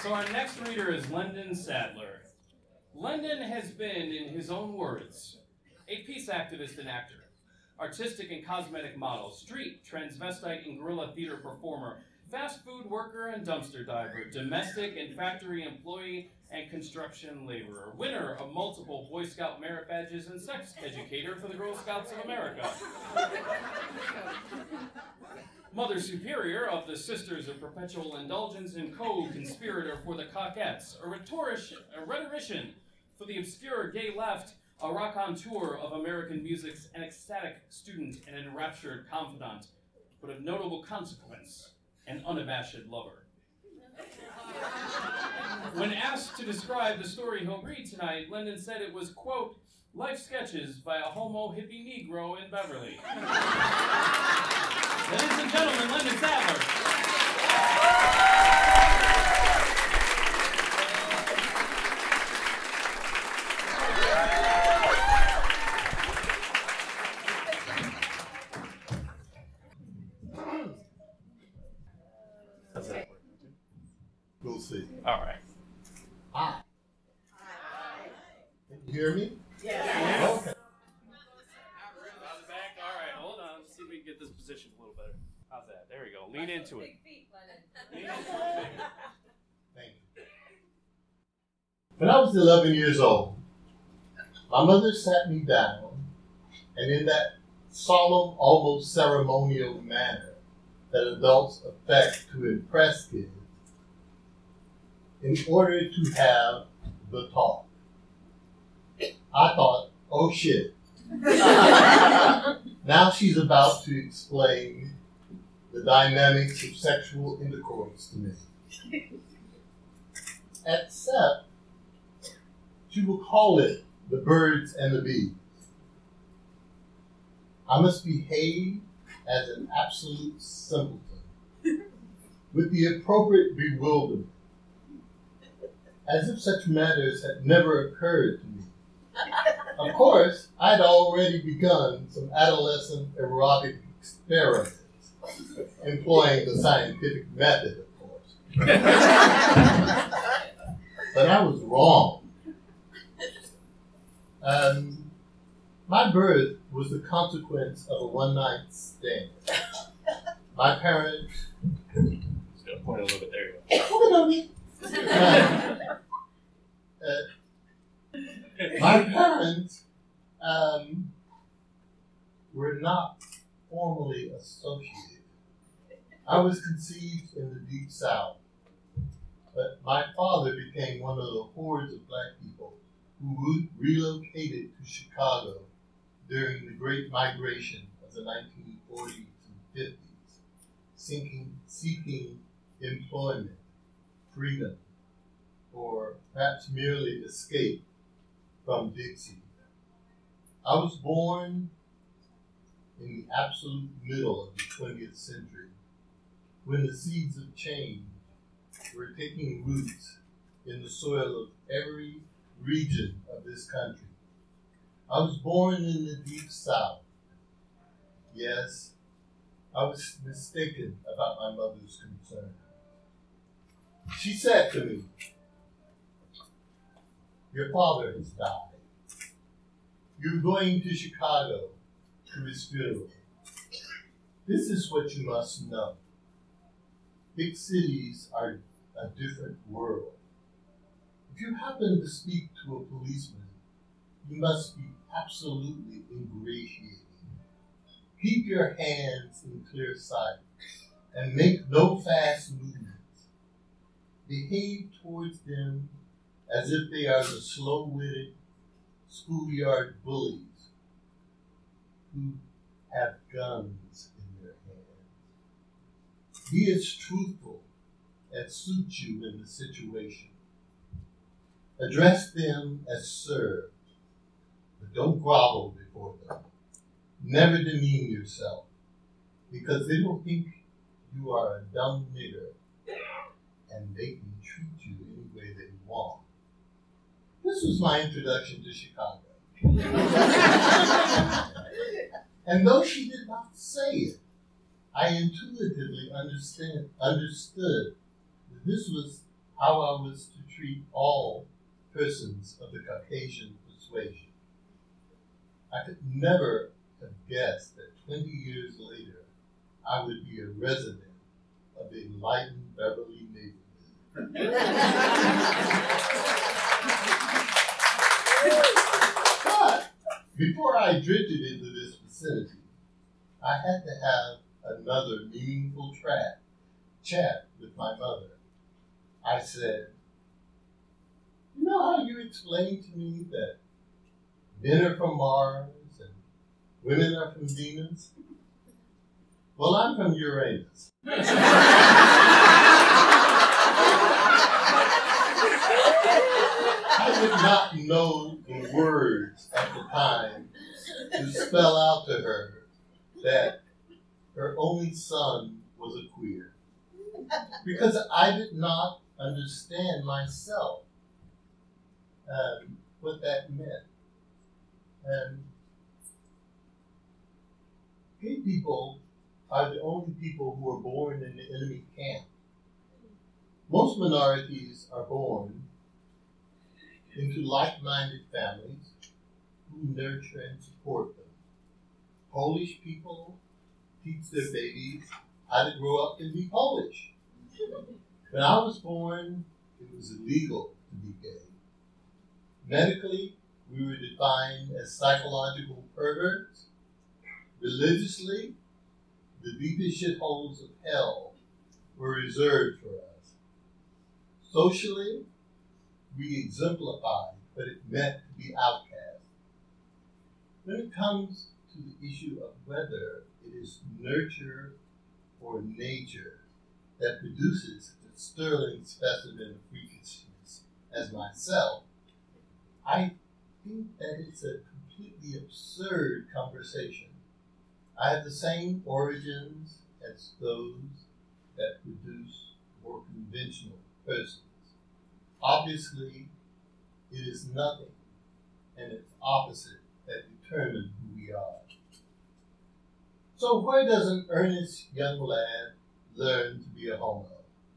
So our next reader is Lyndon Sadler. Lyndon has been, in his own words, a peace activist and actor, artistic and cosmetic model, street, transvestite and guerrilla theater performer, fast food worker and dumpster diver, domestic and factory employee and construction laborer, winner of multiple Boy Scout merit badges and sex educator for the Girl Scouts of America. Mother Superior of the Sisters of Perpetual Indulgence and co-conspirator for the Cockettes, a rhetorician for the obscure gay left, a raconteur of American music's an ecstatic student and enraptured confidant, but of notable consequence, an unabashed lover. When asked to describe the story he'll read tonight, Lyndon said it was, quote, life sketches by a homo hippie Negro in Beverly. Ladies and gentlemen, Lyndon Sadler. We'll see. All right. Hi. Can you hear me? Yes. Okay. How's it back? All right, hold on. Let's see if we can get this position a little better. How's that? There we go. Lean into it. Lean into it. Thank you. When I was 11 years old, my mother sat me down, and in that solemn, almost ceremonial manner that adults affect to impress kids, in order to have the talk. I thought, oh shit. Now she's about to explain the dynamics of sexual intercourse to me. Except, she will call it the birds and the bees. I must behave as an absolute simpleton, with the appropriate bewilderment, as if such matters had never occurred to me. Of course, I'd already begun some adolescent erotic experiments, employing the scientific method, of course. But I was wrong. My birth was the consequence of a one-night stand. My parents... Just gotta point a little bit there. My parents were not formally associated. I was conceived in the Deep South, but my father became one of the hordes of black people who relocated to Chicago during the Great Migration of the 1940s and 50s, seeking employment, freedom, or perhaps merely escape from Dixie. I was born in the absolute middle of the 20th century, when the seeds of change were taking roots in the soil of every region of this country. I was born in the Deep South. Yes, I was mistaken about my mother's concern. She said to me, your father has died. You're going to Chicago to his funeral. This is what you must know. Big cities are a different world. If you happen to speak to a policeman, you must be absolutely ingratiating. Keep your hands in clear sight and make no fast movements. Behave towards them as if they are the slow-witted schoolyard bullies who have guns in their hands. Be as truthful as suits you in the situation. Address them as sir, but don't grovel before them. Never demean yourself, because they will think you are a dumb nigger and they can treat you any way they want. This was my introduction to Chicago. And though she did not say it, I intuitively understood that this was how I was to treat all persons of the Caucasian persuasion. I could never have guessed that 20 years later, I would be a resident of the enlightened Beverly neighborhood. But before I drifted into this vicinity, I had to have another meaningful chat with my mother. I said, "You know how you explained to me that men are from Mars and women are from Venus? Well, I'm from Uranus." I did not know the words at the time to spell out to her that her only son was a queer, because I did not understand myself what that meant. And gay people are the only people who are born in the enemy camp. Most minorities are born into like-minded families who nurture and support them. Polish people teach their babies how to grow up and be Polish. When I was born, it was illegal to be gay. Medically, we were defined as psychological perverts. Religiously, the deepest shitholes of hell were reserved for us. Socially, we exemplified what it meant to be outcast. When it comes to the issue of whether it is nurture or nature that produces a sterling specimen of freakishness as myself, I think that it's a completely absurd conversation. I have the same origins as those that produce more conventional persons. Obviously, it is nothing and its opposite that determine who we are. So where does an earnest young lad learn to be a homo?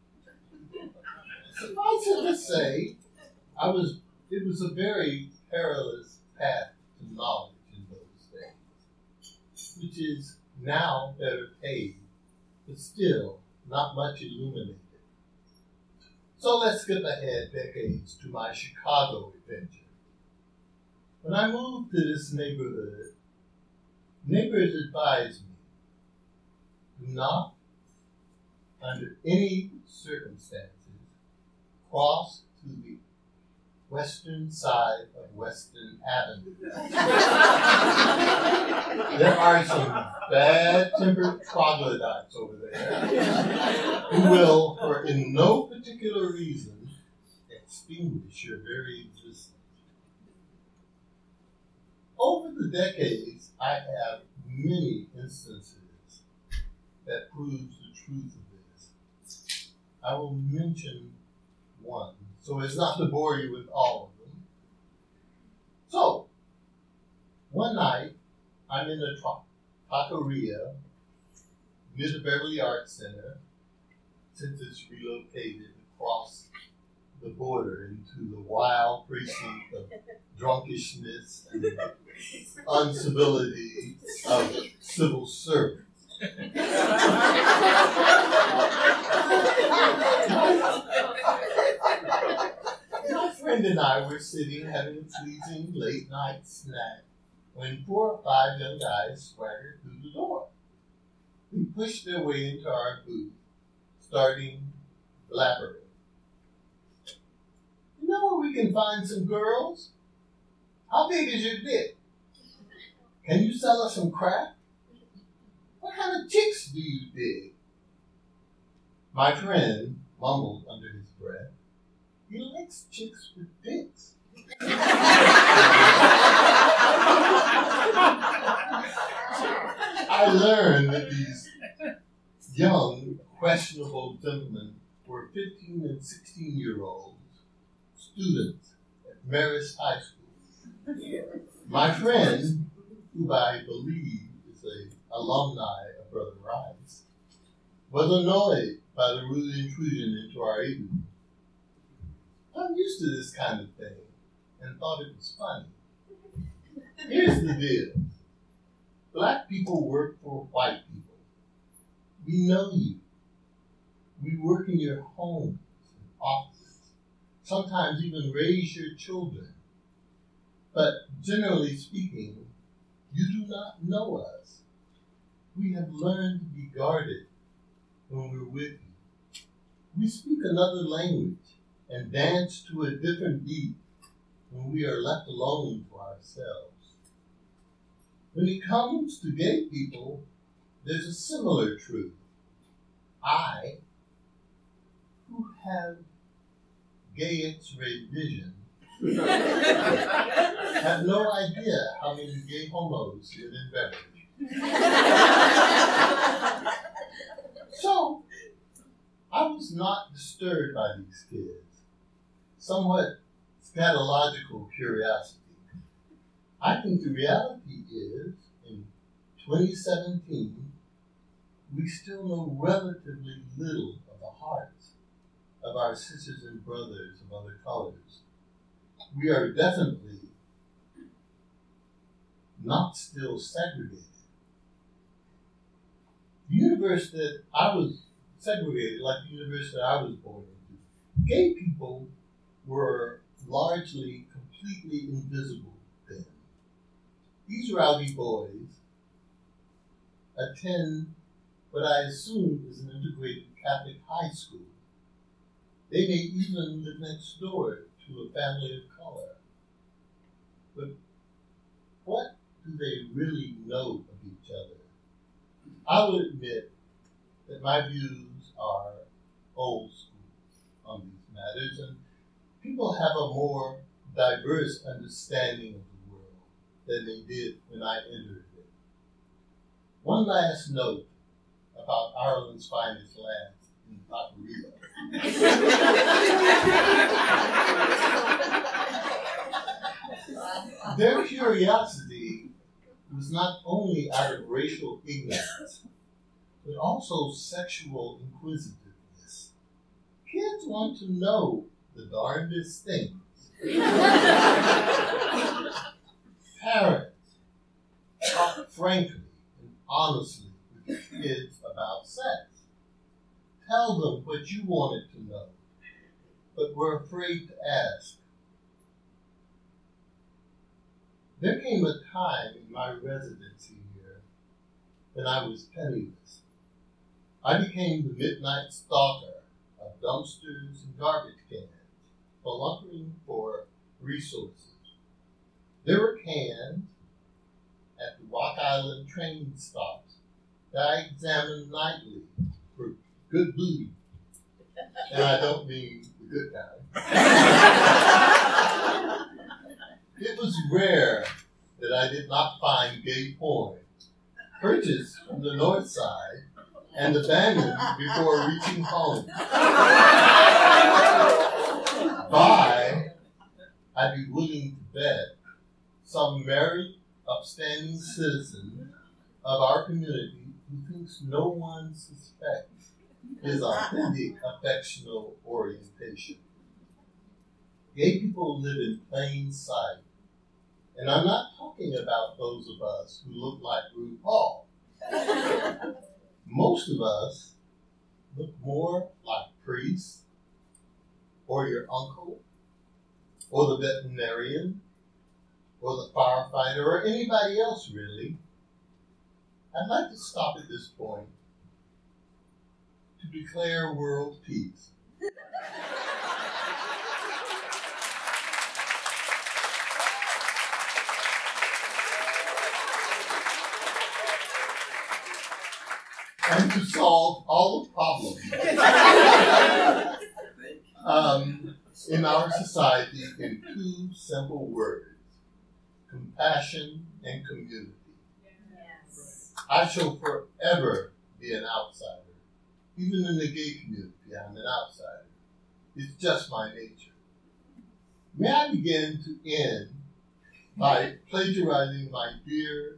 Suffice it to say, it was a very perilous path to knowledge in those days, which is now better paid, but still not much illuminated. So let's skip ahead decades to my Chicago adventure. When I moved to this neighborhood, neighbors advised me, do not, under any circumstances, cross to the western side of Western Avenue. There are some bad-tempered troglodytes over there who will, for in no particular reason, extinguish your very existence. Over the decades, I have many instances that proves the truth of this. I will mention one, so as not to bore you with all of them. So, one night, I'm in a taqueria near the Beverly Arts Center, since it's relocated across the border into the wild precinct of drunkishness and uncivility of civil servants. My friend and I were sitting having a pleasing late night snack when 4 or 5 young guys swaggered through the door. They pushed their way into our booth, starting blabbering. You know where we can find some girls? How big is your dick? Can you sell us some crack? What kind of chicks do you dig? My friend mumbled under his breath, he likes chicks with dicks. I learned that these young, questionable gentlemen were 15 and 16-year-olds students at Marist High School. My friend, who I believe is an alumni of Brother Rice, was annoyed by the rude intrusion into our evening. I'm used to this kind of thing and thought it was funny. Here's the deal. Black people work for white people. We know you. We work in your homes and offices, sometimes even raise your children. But generally speaking, you do not know us. We have learned to be guarded when we're with you. We speak another language and dance to a different beat when we are left alone for ourselves. When it comes to gay people, there's a similar truth. I, who have gay X-ray vision, have no idea how many gay homos live in Beverly. So, I was not disturbed by these kids. Somewhat scatological curiosity. I think the reality is, in 2017, we still know relatively little of the hearts of our sisters and brothers of other colors. We are definitely not still segregated. The universe that I was segregated, like the universe that I was born into, gay people were largely completely invisible then. These rowdy boys attend what I assume is an integrated Catholic high school. They may even live next door to a family of color. But what do they really know of each other? I will admit that my views are old school on these matters, and people have a more diverse understanding of the world than they did when I entered it. One last note about Ireland's finest lands in Paparito. Their curiosity was not only out of racial ignorance, but also sexual inquisitiveness. Kids want to know the darndest things. Parents talk frankly and honestly with their kids about sex. Tell them what you wanted to know, but were afraid to ask. There came a time in my residency here when I was penniless. I became the midnight stalker of dumpsters and garbage cans, philanthroping for resources. There were cans at the Rock Island train stops that I examined nightly for good booty. And I don't mean the good kind. It was rare that I did not find gay porn purchased from the north side and abandoned before reaching home. Buy, I'd be willing to bet, some married, upstanding citizen of our community who thinks no one suspects his authentic affectional orientation. Gay people live in plain sight. And I'm not talking about those of us who look like RuPaul. Most of us look more like priests, or your uncle, or the veterinarian, or the firefighter, or anybody else really. I'd like to stop at this point to declare world peace. And to solve all the problems in our society in two simple words: compassion and community. Yes. I shall forever be an outsider. Even in the gay community, I'm an outsider. It's just my nature. May I begin to end by plagiarizing my dear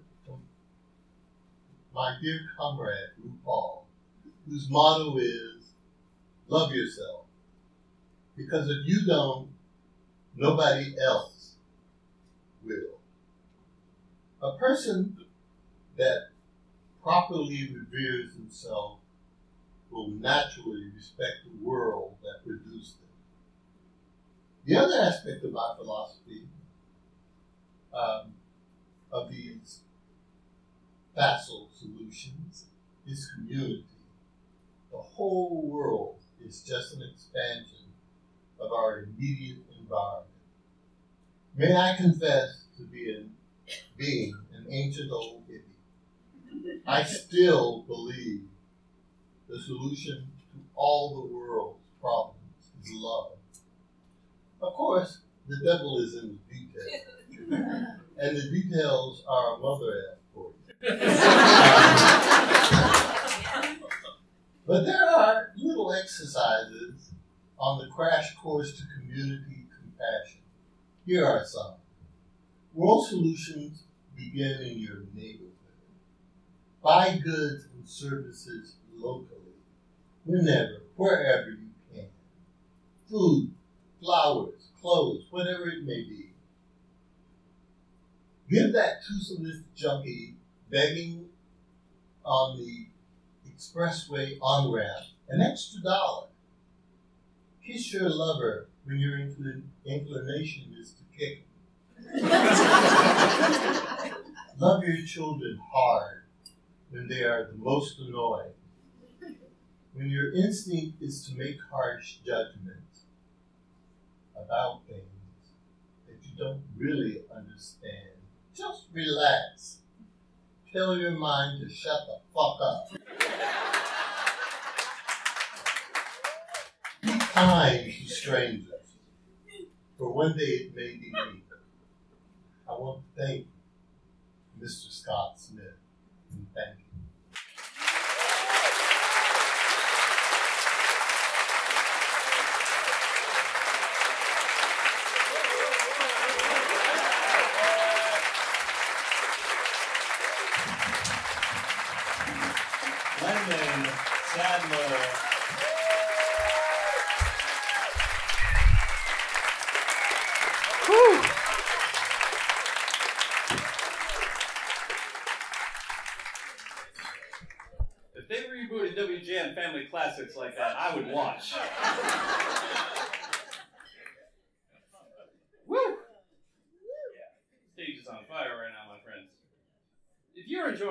comrade, RuPaul, whose motto is, love yourself. Because if you don't, nobody else will. A person that properly reveres himself will naturally respect the world that produced them. The other aspect of my philosophy, of these facile solutions, is community. The whole world is just an expansion of our immediate environment. May I confess to being an ancient old hippie. I still believe the solution to all the world's problems is love. Of course, the devil is in the details. And the details are a mother F for you. But there are little exercises on the crash course to community compassion. Here are some. World solutions begin in your neighborhood. Buy goods and services locally, whenever, wherever you can. Food, flowers, clothes, whatever it may be. Give that two-solicit junkie begging on the expressway on-ramp an extra $1. Kiss your lover when your inclination is to kick him. Love your children hard when they are the most annoying. When your instinct is to make harsh judgments about things that you don't really understand, just relax. Tell your mind to shut the fuck up. Be kind to strangers, for one day it may be me. I want to thank Mr. Scott Smith, and thank you. Lyndon Sadler. Whew. If they rebooted WGN Family Classics like that, I would watch. Woo! Stage is on fire right now, my friends. If you're enjoying